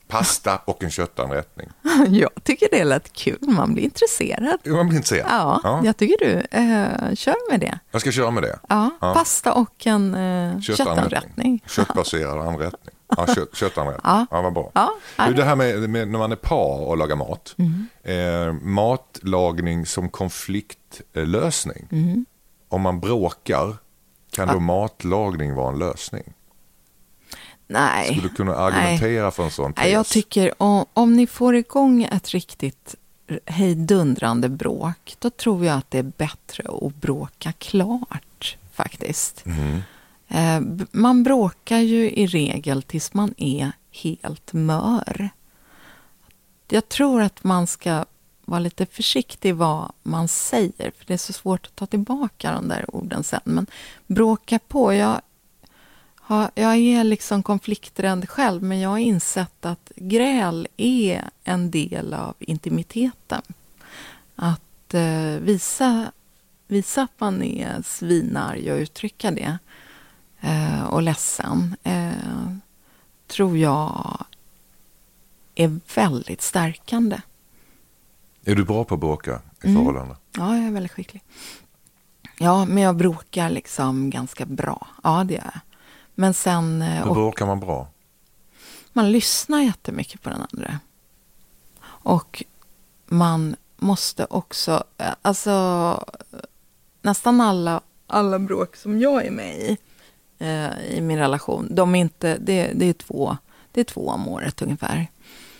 Pasta och en köttanrättning.
Jag tycker det lät kul. Man blir intresserad.
Man blir intresserad.
Ja, jag tycker du. Kör med det.
Jag ska köra med det.
Ja, pasta och en köttanrättning.
Köttbaserad anrättning. Ja, köttanrättning.
Ja.
Ja, vad bra.
Ja,
Det här med när man är par och lagar mat. Matlagning som konfliktlösning. Om man bråkar, kan då matlagning vara en lösning?
Nej.
Skulle du kunna argumentera för en sån tes?
Jag tycker om ni får igång ett riktigt hejdundrande bråk, då tror jag att det är bättre att bråka klart faktiskt. Man bråkar ju i regel tills man är helt mör. Jag tror att man ska vara lite försiktig vad man säger, för det är så svårt att ta tillbaka de där orden sen. Men bråka på, jag är liksom konflikträdd själv, men jag har insett att gräl är en del av intimiteten. Att visa att man är svinarg och uttrycka det och ledsen tror jag är väldigt stärkande.
Är du bra på att bråka i förhållande?
Ja, jag är väldigt skicklig. Ja, men jag bråkar liksom ganska bra. Ja, det är jag. Men sen...
Hur bråkar man bra?
Man lyssnar jättemycket på den andra. Och man måste också... Alltså, nästan alla bråk som jag är med i min relation, de är inte... Det är två om året ungefär.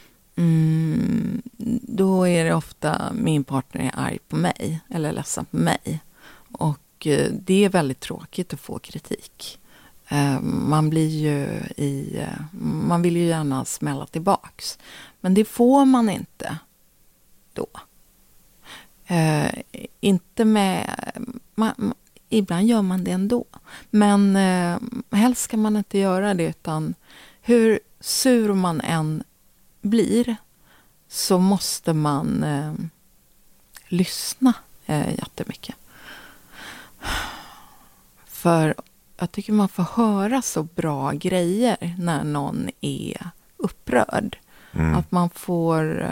Då är det ofta min partner är arg på mig eller ledsen på mig. Och det är väldigt tråkigt att få kritik. Man vill ju gärna smälla tillbaks. Men det får man inte då. Inte med... ibland gör man det ändå. Men helst ska man inte göra det, utan hur sur man än blir så måste man lyssna jättemycket. För jag tycker man får höra så bra grejer när någon är upprörd. Att man får...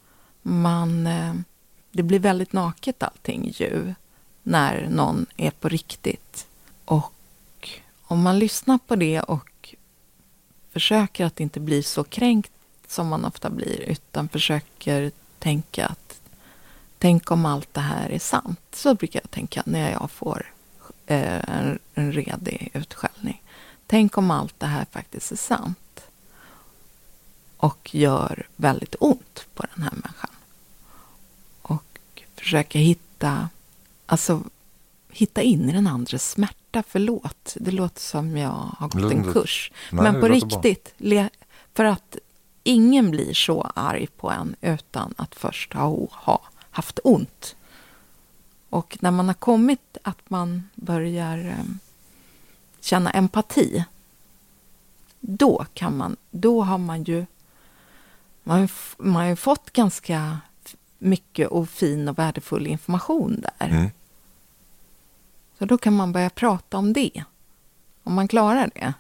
det blir väldigt naket allting ju när någon är på riktigt. Och om man lyssnar på det och försöker att inte bli så kränkt som man ofta blir, utan försöker tänka att tänk om allt det här är sant. Så brukar jag tänka när jag får en redig utskällning. Tänk om allt det här faktiskt är sant och gör väldigt ont på den här människan. Och försöka hitta in i den andres smärta. Förlåt, det låter som jag har gått en kurs.
Nej,
men på riktigt, för att ingen blir så arg på en utan att först ha haft ont. Och när man har kommit att man börjar känna empati, då har man ju fått ganska mycket och fin och värdefull information där. Så då kan man börja prata om det. Om man klarar det.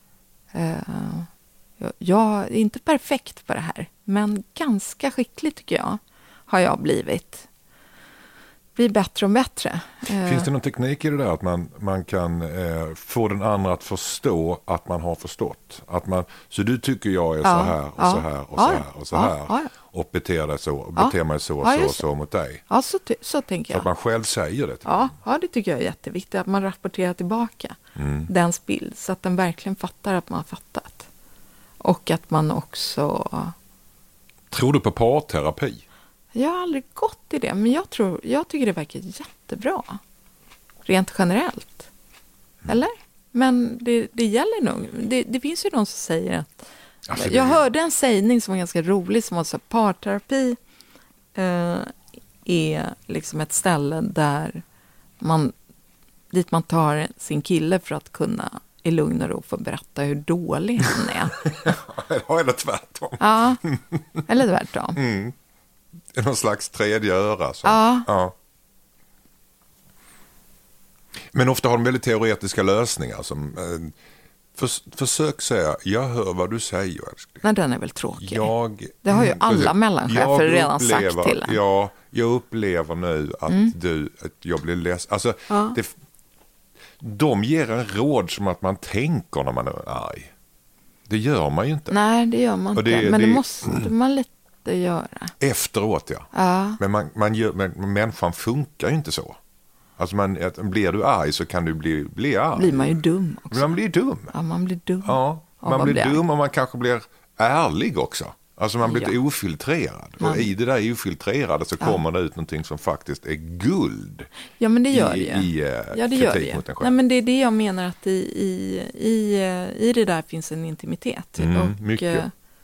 Jag är inte perfekt på det här, men ganska skicklig tycker jag har jag blivit. Blir bättre och bättre.
Finns det någon teknik i det där att man kan få den andra att förstå att man har förstått? Så du tycker jag är så här och så här och så här och så här och beter mig så mot dig?
Ja, så tänker jag.
Så att man själv säger det.
Ja, det tycker jag är jätteviktigt. Att man rapporterar tillbaka dens bild så att den verkligen fattar att man har fattat. Och att man också...
Tror du på parterapi? Jag
har aldrig gått i det, men jag tycker det verkar jättebra. Rent generellt. Eller? Men det gäller nog. Det finns ju någon som säger att... Alltså, jag hörde en sägning som var ganska rolig som var så att parterapi är liksom ett ställe dit man tar sin kille för att kunna i lugn och ro få berätta hur dålig han är.
Eller tvärtom.
Ja, eller tvärtom.
Någon slags tredje öra. Ja. Men ofta har de väldigt teoretiska lösningar som Försök säga, jag hör vad du säger, älskling.
Nej, den är väl tråkig. Det har ju alla
precis.
mellanchefer redan sagt till en.
Ja, jag upplever nu att jag blir ledsen. Alltså, de ger en råd som att man tänker när man är arg. Det gör man ju inte.
Nej, det gör man inte. Men det måste man lite göra.
Efteråt, ja. Men men människan funkar ju inte så. Alltså blir du arg så kan du bli arg.
Blir man ju dum också.
Man blir dum.
Ja, man blir dum.
Ja, man blir dum och man kanske blir ärlig också. Alltså man blir lite ofiltrerad. Och i det där ofiltrerade så kommer det ut någonting som faktiskt är guld.
Ja, men det gör det
i
det gör
kritik
det.
mot en själv.
Nej, men det är det jag menar, att i det där finns en intimitet. Och,
mycket.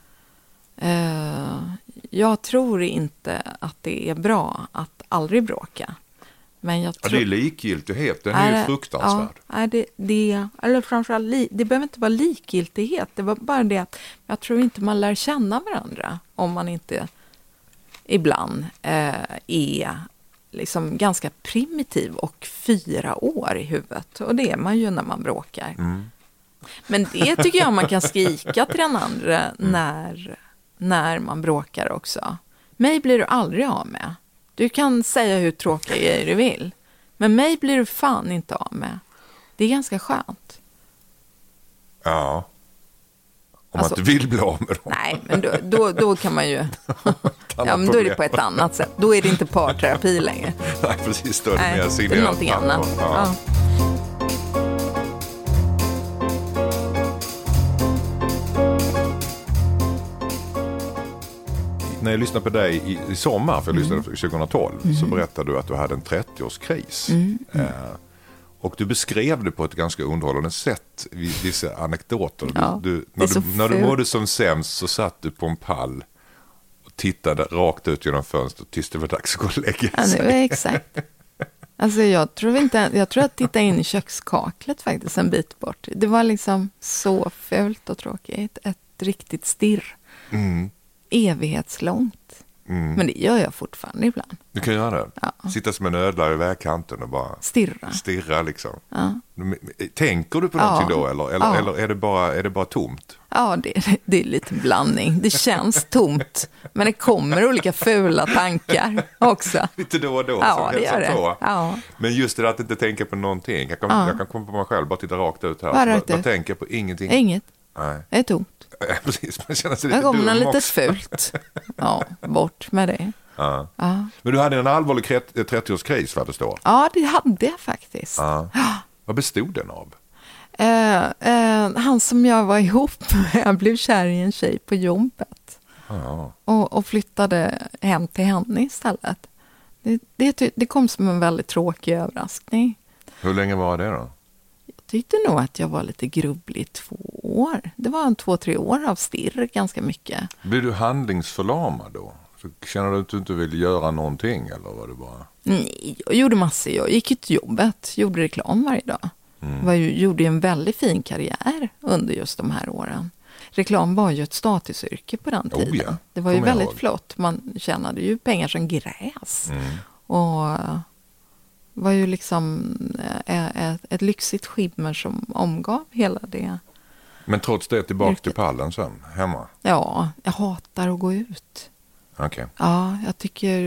Jag tror inte att det är bra att aldrig bråka. Men jag tror...
det är likgiltighet, den är ju fruktansvärd.
Eller framförallt, det behöver inte vara likgiltighet. Det var bara det att jag tror inte man lär känna varandra om man inte ibland är liksom ganska primitiv och 4 år i huvudet. Och det är man ju när man bråkar. Men det tycker jag man kan skrika till den andra när man bråkar också. Mig blir du aldrig av med. Du kan säga hur tråkiga grejer du vill. Men mig blir du fan inte av med. Det är ganska skönt.
Ja. Om man inte vill bli av med dem.
Nej, men då kan man ju... ja, men då är det på ett annat sätt. Då är det inte parterapi längre.
Nej, precis. Då är det mer
det är någonting annat. Ja.
När jag lyssnade på dig i sommar, för jag lyssnade 2012, så berättade du att du hade en 30-årskris. Och du beskrev det på ett ganska underhållande sätt, vissa anekdoter. När du mådde som sämst så satt du på en pall och tittade rakt ut genom fönstret tills det var dags att gå och lägga sig.
Ja, det var exakt. Alltså jag tror att jag tittade in i kökskaklet faktiskt en bit bort. Det var liksom så fult och tråkigt. Ett riktigt stirr. Evighetslångt. Men det gör jag fortfarande ibland.
Du kan göra det. Ja. Sitta som en ödla i vägkanten och bara stirra liksom. Ja. Tänker du på någonting då eller är det bara tomt?
Ja, det är lite blandning. Det känns tomt, men det kommer olika fula tankar också.
Lite då och då.
Ja, det gör det. Ja.
Men just det att inte tänka på någonting. Jag kan komma på mig själv, bara titta rakt ut här. Bara tänka på ingenting.
Inget.
Nej.
Det är tomt.
Ja, precis. Man känner sig lite
dum också.
Lite
fult. Ja, bort med det.
Ja. Men du hade en allvarlig 30-årskris, vad jag förstår.
Ja, det hade jag faktiskt.
Ja. Vad bestod den av?
Han som jag var ihop med, jag blev kär i en tjej på jobbet. Och flyttade hem till henne istället. Det kom som en väldigt tråkig överraskning.
Hur länge var det då?
Jag tyckte nog att jag var lite grubblig i 2 år. Det var 2-3 år av stirr, ganska mycket.
Blir du handlingsförlamad då? Så känner du att du inte vill göra någonting eller var det bara?
Nej, jag gjorde massor. Jag gick till jobbet, gjorde reklam varje dag. Gjorde en väldigt fin karriär under just de här åren. Reklam var ju ett statusyrke på den tiden.
Ja.
Det var ju väldigt flott. Man tjänade ju pengar som gräs. Och var ju liksom ett lyxigt skimmer som omgav hela det.
Men trots det tillbaka till pallen sen, hemma?
Ja, jag hatar att gå ut.
Okej.
Ja, jag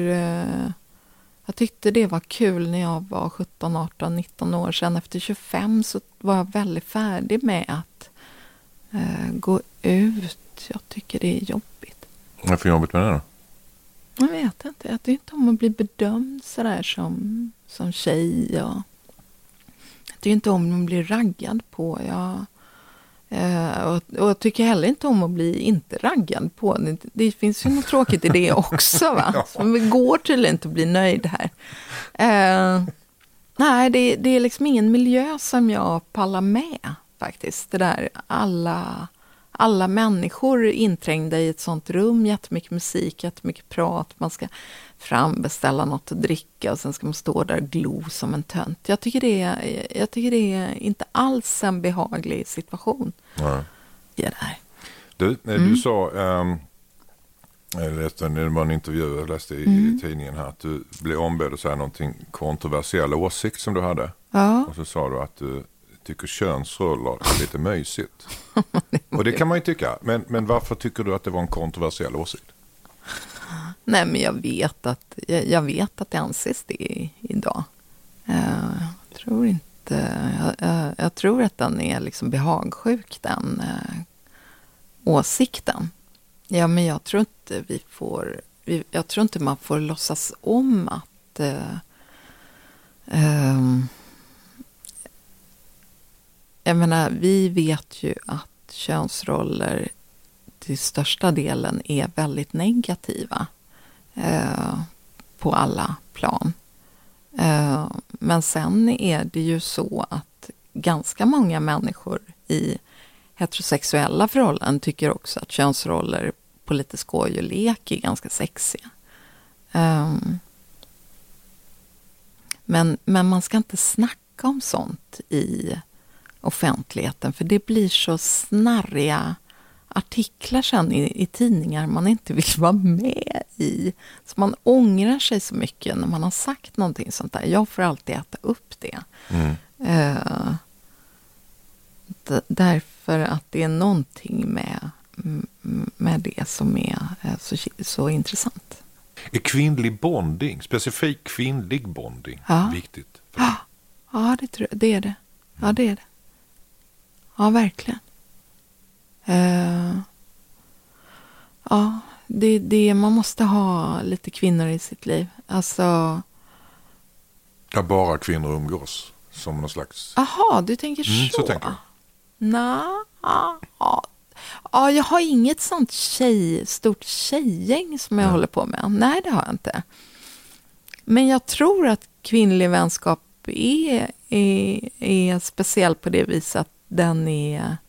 tyckte det var kul när jag var 17, 18, 19 år. Sen efter 25 så var jag väldigt färdig med att gå ut. Jag tycker det är jobbigt.
Varför jobbigt med det då?
Jag vet inte. Jag tycker inte om att bli bedömd sådär som tjej. Jag tycker inte om att bli raggad på. Och jag tycker heller inte om att bli inte raggad på. Det finns ju något tråkigt i det också, va?
Ja.
Så det går tydligen inte att bli nöjd här. Nej, det är liksom ingen miljö som jag pallar med faktiskt. Det där alla människor inträngda i ett sånt rum, jättemycket musik, jättemycket prat. Man ska beställa något att dricka och sen ska man stå där och glo som en tönt. Jag tycker det är inte alls en behaglig situation.
Nej.
Det där.
Du sa, det var en intervju jag läste i tidningen här, att du blev ombedd att säga någonting kontroversiell åsikt som du hade.
Ja.
Och så sa du att du tycker könsroller är lite mysigt. Och det kan man ju tycka. Men varför tycker du att det var en kontroversiell åsikt?
Nej, men jag vet att det anses det idag. Jag tror att den är liksom behagsjuk, den åsikten. Ja, men jag tror inte man får låtsas om att jag menar, vi vet ju att könsroller till största delen är väldigt negativa på alla plan. Men sen är det ju så att ganska många människor i heterosexuella förhållanden tycker också att könsroller på lite skoj och lek är ganska sexiga. Men man ska inte snacka om sånt i offentligheten, för det blir så snarriga artiklar sen i tidningar man inte vill vara med i. Så man ångrar sig så mycket när man har sagt någonting sånt där. Jag får alltid äta upp det. Därför att det är någonting med det som är så intressant.
Är kvinnlig bonding, specifik kvinnlig bonding, viktigt?
Ja, det är det. Ja, det är det. Ja, verkligen. Ja, det man måste ha lite kvinnor i sitt liv. Alltså...
Ja, bara kvinnor umgås som någon slags...
Aha, du tänker så?
Så tänker jag.
Ja, jag har inget sånt stort tjejgäng som jag håller på med. Nej, det har jag inte. Men jag tror att kvinnlig vänskap är speciell på det viset att den är...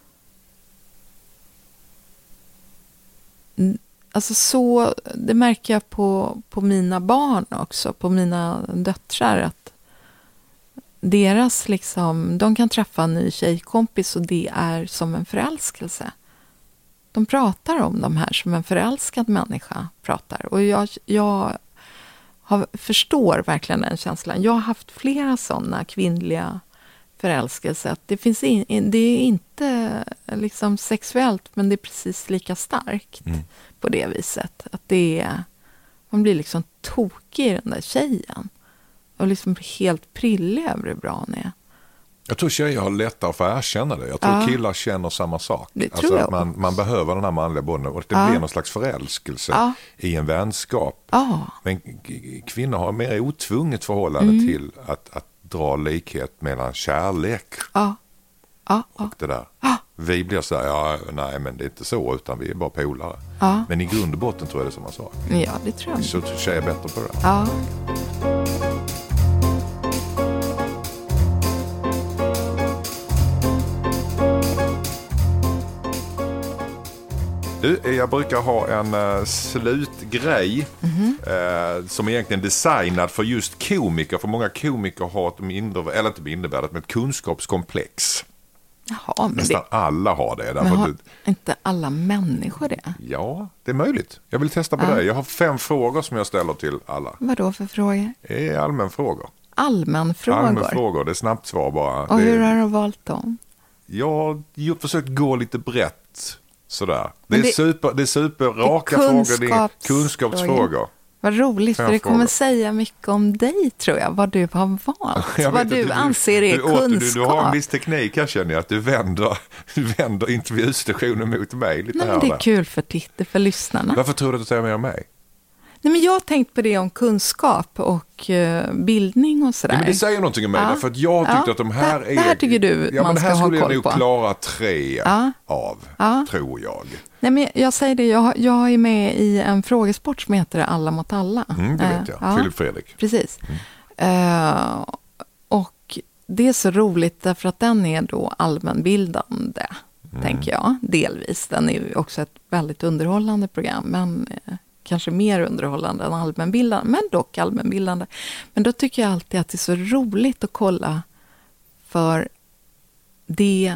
Alltså så, det märker jag på mina barn också, på mina döttrar, att deras liksom, de kan träffa en ny tjejkompis och det är som en förälskelse. De pratar om de här som en förälskad människa pratar. Och jag förstår verkligen den känslan. Jag har haft flera sådana kvinnliga förälskelser. Att det är inte liksom sexuellt, men det är precis lika starkt på det viset. Att man blir liksom tokig i den där tjejen. Och liksom helt prillig över hur bra hon är.
Jag tror tjejer har lättare att få erkänna det. Jag tror killar känner samma sak.
Det tror jag.
Att man behöver den här manliga bonden. Och det blir någon slags förälskelse i en vänskap. Men kvinnor har mer otvunget förhållande till att dra likhet mellan kärlek och det där. Vi blir så här, nej men det är inte så, utan vi är bara polare. Men i grund och botten tror jag det är samma sak.
Ja, det tror jag.
Så tjejer är bättre på det.
Ja.
Jag brukar ha en slutgrej som är egentligen designad för just komiker. För många komiker har ett kunskapskomplex.
Jaha, men
nästan alla har det.
Men har inte alla människor det?
Ja, det är möjligt. Jag vill testa på det. Jag har 5 frågor som jag ställer till alla.
Vad då för frågor?
Det är allmänfrågor.
Allmänfrågor,
det är snabbt svar bara.
Och hur har du valt dem?
Jag har försökt gå lite brett. Sådär. Det är superraka frågor. Det är kunskapsfrågor.
Vad roligt, för det kommer säga mycket om dig, tror jag. Vad du har valt. Vad du anser är kunskap.
Du har en viss teknik här, känner jag. Att du vänder intervjustationen mot mig lite.
Nej, men det är kul för lyssnarna.
Varför tror du att du säger mer om mig?
Nej, men jag har tänkt på det om kunskap och bildning och sådär.
Ja, men det säger någonting om mig, för att jag tyckte att de här är...
Det här tycker du man ska ha koll på.
Det här skulle jag nog klara 3 av, tror jag.
Nej, men jag säger det, jag är med i en frågesport som heter Alla mot alla.
Det vet jag, Filip Fredrik.
Precis. Och det är så roligt därför att den är då allmänbildande, tänker jag, delvis. Den är ju också ett väldigt underhållande program, men... kanske mer underhållande än allmänbildande, men dock allmänbildande. Men då tycker jag alltid att det är så roligt att kolla, för det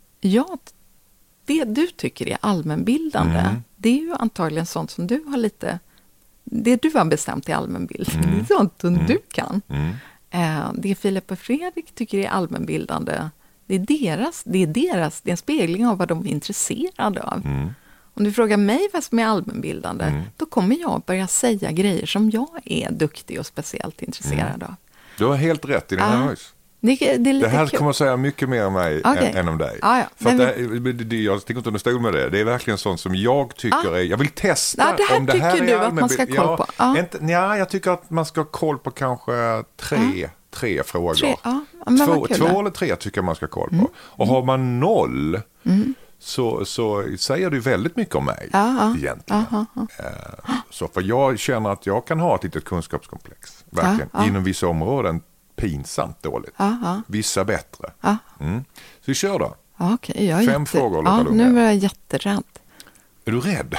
du tycker är allmänbildande, det är ju antagligen sånt som du har det du har bestämt i allmänbildning, det är sånt som du kan. Det Filip och Fredrik tycker är allmänbildande, Det är en spegling av vad de är intresserade av. Om du frågar mig vad som är allmänbildande, då kommer jag börja säga grejer som jag är duktig och speciellt intresserad av.
Du har helt rätt i din analys.
Det är lite
det här
kul.
kommer att säga mycket mer om mig än om dig.
Ja.
För jag sticker inte under stol med det. Det är verkligen sånt som jag tycker är... Jag vill testa
det här
om det här
tycker
är
du att man ska ha koll på.
Jag tycker att man ska ha koll på kanske tre frågor. Två eller tre tycker jag man ska ha koll på. Och har man 0 så säger du väldigt mycket om mig egentligen. Så för jag känner att jag kan ha ett litet kunskapskomplex. Verkligen. Inom vissa områden pinsamt dåligt. Vissa bättre. Så vi kör då.
Okej, jag är
5 frågor. Ja,
nu är jag jätterädd.
Är du rädd?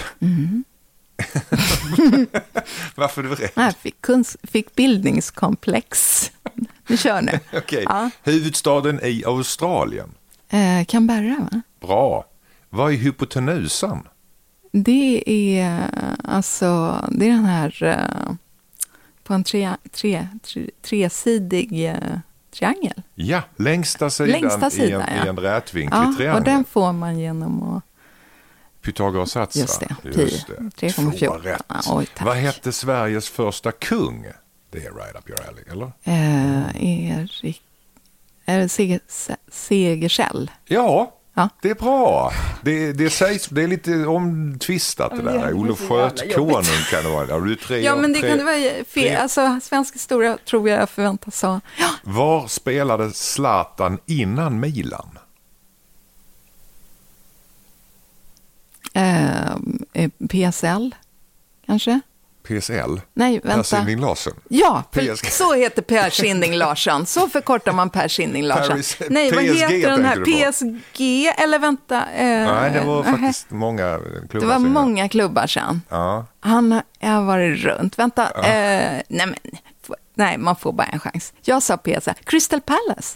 Varför är du rädd?
Jag fick bildningskomplex. Vi kör nu.
Okej. Huvudstaden i Australien?
Canberra, va?
Bra. Vad är hypotenusan?
Det är den här på en tresidig triangel.
Ja, längsta sidan i en rätvinklig triangel.
Och den får man genom att...
Pythagoras sats.
Just det. 3,14.
Rätt. Vad hette Sveriges första kung? Det är right up your alley, eller?
Segersäll.
Ja, det är bra. Det sägs, det är lite omtvistat det där. Olof Skötkonung kan det vara.
Ja, men det kan det vara fel. Alltså, svensk historia tror jag förväntas ha. Ja.
Var spelade Zlatan innan Milan?
PSL, kanske?
PSL?
Nej, vänta.
Per Sinding Larsson?
Ja, så heter Per Sinding Larsson. Så förkortar man Per Sinding Larsson. Nej, vad heter den här? PSG, eller vänta.
Nej, det var faktiskt många klubbar.
Det var många klubbar sedan.
Ja.
Han har varit runt. Vänta, nej, man får bara en chans. Jag sa PSL. Crystal Palace.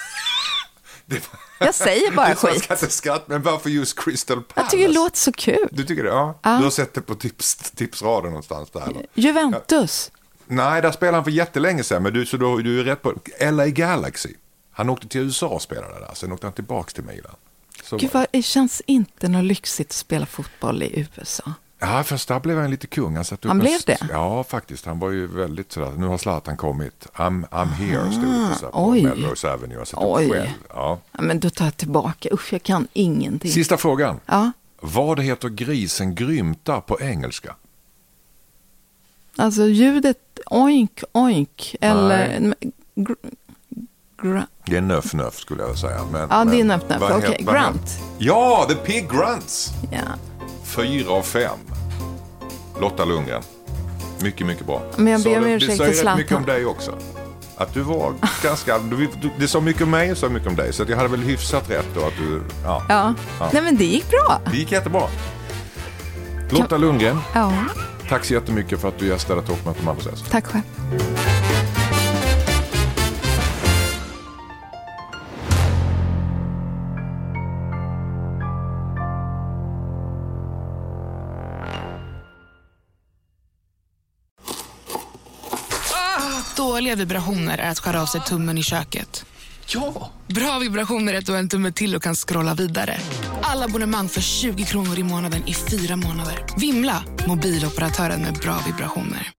Jag säger bara skit.
Jag ska inte skratta, men varför just Crystal Palace?
Jag tycker det låter så kul.
Du tycker det? Ja. Du har sett det på tipsraden någonstans där. Eller?
Juventus.
Nej, där spelade han för jättelänge sedan, men du är rätt på LA Galaxy. Han åkte till USA och spelade där, sen åkte han tillbaka till Milan.
Gud, det känns inte något lyxigt att spela fotboll i USA.
Ja, först där blev han lite kung.
Han blev det?
Ja, faktiskt. Han var ju väldigt sådär, nu har Zlatan kommit. I'm here, stod det på Melrose Avenue. Själv. Ja,
men då tar jag tillbaka. Usch, jag kan ingenting.
Sista frågan.
Ja.
Vad heter grisen grymta på engelska?
Alltså ljudet oink, oink. Eller...
Det är nöff skulle jag säga.
Det är nöff. Okej, grunt.
Ja, The Pig Grunts.
Ja.
4 av 5. Lotta Lundgren. Mycket, mycket bra.
Men jag ber om ursäkt till Zlatan.
Det säger rätt mycket om dig också. Att du var ganska... Det sa mycket om mig och så mycket om dig. Så att jag hade väl hyfsat rätt då att du... Ja.
Nej, men det gick bra.
Det gick jättebra. Lotta Lundgren.
Ja.
Tack så jättemycket för att du gästade Toppmöte med Anders S.
Tack själv.
Dåliga vibrationer är att skära av sig tummen i köket.
Ja!
Bra vibrationer är att du har en tumme till och kan scrolla vidare. Alla abonnemang för 20 kronor i månaden i 4 månader. Vimla, mobiloperatören med bra vibrationer.